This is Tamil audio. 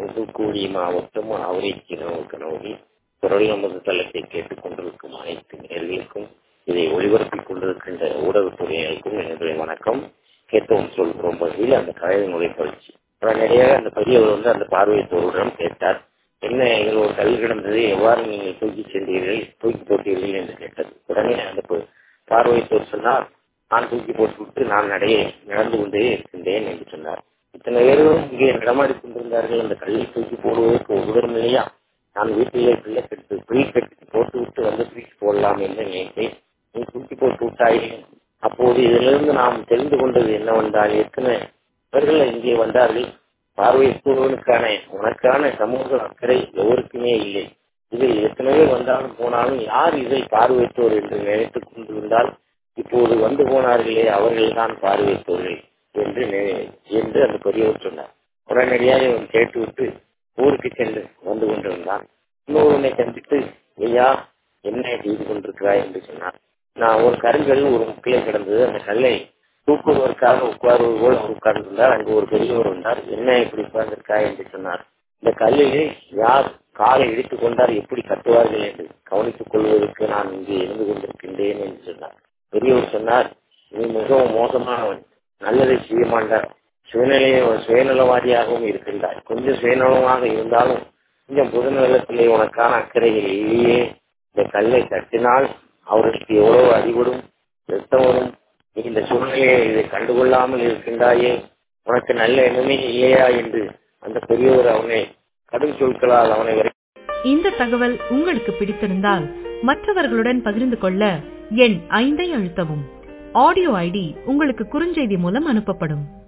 தூத்துக்குடி மாவட்டம் ஆவரைக்கீரனூர் குரல் நமது தளத்தை கேட்டுக் கொண்டிருக்கும் அனைத்து நேயர்களுக்கும் இதை ஒளிபரப்பிக் கொண்டிருக்கின்ற ஊடகத்துறையினருக்கும் என்னுடைய வணக்கம். கேட்டோம் சொல்கிறோம் பகுதியில் அந்த கலை முறை பயிற்சி உடனடியாக அந்த பெரியவர் அந்த பார்வையற்றோரிடம் கேட்டார். என்ன எங்களோட கல் கிடந்தது, எவ்வாறு நீங்கள் தூக்கி போட்டீர்கள் என்று கேட்டது. உடனே அந்த பார்வையற்றோர் சொன்னார், நான் தூக்கி போட்டுவிட்டு நான் நடந்து கொண்டே இருக்கின்றேன் என்று சொன்னார். இத்தனை பேரும் இங்கே நடமாடி கொண்டிருந்தார்கள். அந்த கல்லை தூக்கி போடுவதற்கு ஒருவரும் இல்லையா? நான் வீட்டிலே பிள்ளை கட்டி போட்டுவிட்டு தூக்கி போடலாம் என்று நினைத்தேன். நீ தூக்கி போட்டு விட்டாயே. அப்போது இதிலிருந்து நாம் தெரிந்து கொண்டது என்னவென்றால், எத்தனை பேர்கள் இங்கே வந்தார்கள். பார்வையற்றோருக்கான உனக்கான சமூக அக்கறை எவருக்குமே இல்லை. இதில் எத்தனை பேர் வந்தாலும் போனாலும் யார் இதை பார்வையற்றோர் என்று நினைத்துக் கொண்டிருந்தால், இப்போது வந்து போனார்களே அவர்கள் தான் பார்வையற்றோர்கள் என்று அந்த பெரியவர் சொன்னார். உடனடியாக இவன் கேட்டுவிட்டு ஊருக்கு சென்று வந்து கொண்டிருந்தான். இன்னொருவனை சந்தித்து, ஐயா என்ன செய்து கொண்டிருக்கிறாய் என்று சொன்னார். நான் ஒரு கருங்கல் ஒரு முக்கிலே கிடந்தது, அந்த கல்லை தூக்குவதற்காக உட்கார்வது போல் உட்கார்ந்திருந்தார். அங்கு ஒரு பெரியவர் வந்தார். என்ன இப்படி உட்கார்ந்திருக்காய் என்று சொன்னார். இந்த கல்லிலே யார் காலை இடித்துக் கொண்டார், எப்படி கட்டுவார்கள் என்று கவனித்துக் கொள்வதற்கு நான் இங்கே இருந்து கொண்டிருக்கின்றேன் என்று சொன்னார். பெரியவர் சொன்னார், நீ மிகவும் மோசமானவன், நல்லதை செய்ய மாட்டார், சுயநலவாதியாகவும் இருக்கின்றார். கொஞ்சம் சுயநலமாக இருந்தாலும் கொஞ்சம் பொதுநலத்திலே உனக்கான அக்கறைகள் இல்லையே. இந்த கல்லை தட்டினால் அவர்களுக்கு எவ்வளவு அடிபடும், ரத்தம் வரும். நீ இந்த சூழ்நிலையை இதை கண்டுகொள்ளாமல் இருக்கின்றாயே, உனக்கு நல்ல எண்ணமே இல்லையா என்று அந்த பெரியவர் அவனை கடும் சொற்களால் அவனை இந்த தகவல் உங்களுக்கு பிடித்திருந்தால் மற்றவர்களுடன் பகிர்ந்து கொள்ள எண் 5 அழுத்தவும். ஆடியோ ஐடி உங்களுக்கு குறுஞ்செய்தி மூலம் அனுப்பப்படும்.